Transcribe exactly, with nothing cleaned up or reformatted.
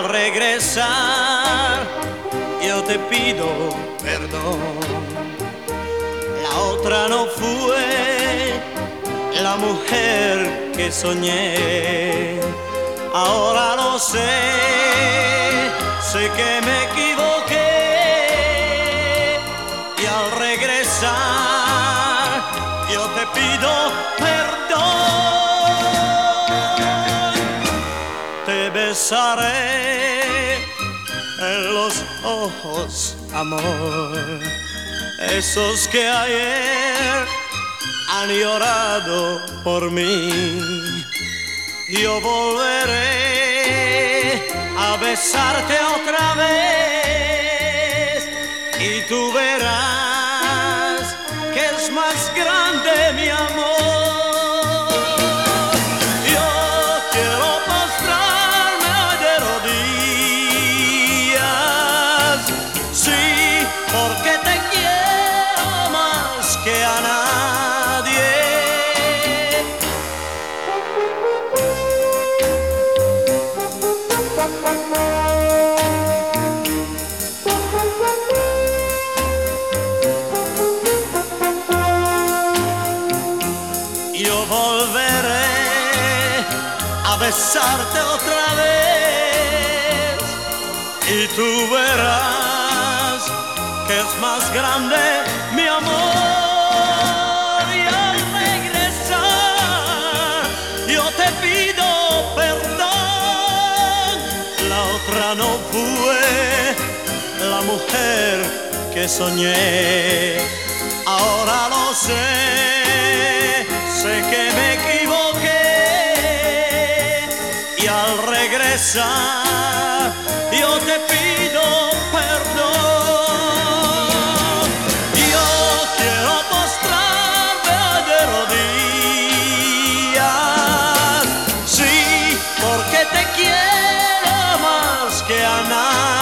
regresar yo te pido perdón. La otra no fue la mujer que soñé. Ahora lo sé, sé que me equivoqué. Y al regresar yo te pido perdón. Te besaré en los ojos, amor, esos que ayer han llorado por mí. Yo volveré a besarte otra vez y tú verás que es más grande mi amor. Yo quiero postrarme de rodillas, sí, porque te quiero más que a nadie. Yo volveré a besarte otra vez y tú verás que es más grande mi amor. Y al regresar yo te pido perdón. La otra no fue la mujer que soñé. Ahora lo sé, sé que me equivoqué. Y al regresar yo te pido perdón. Yo quiero postrarme de rodillas, sí, porque te quiero más que a nadie.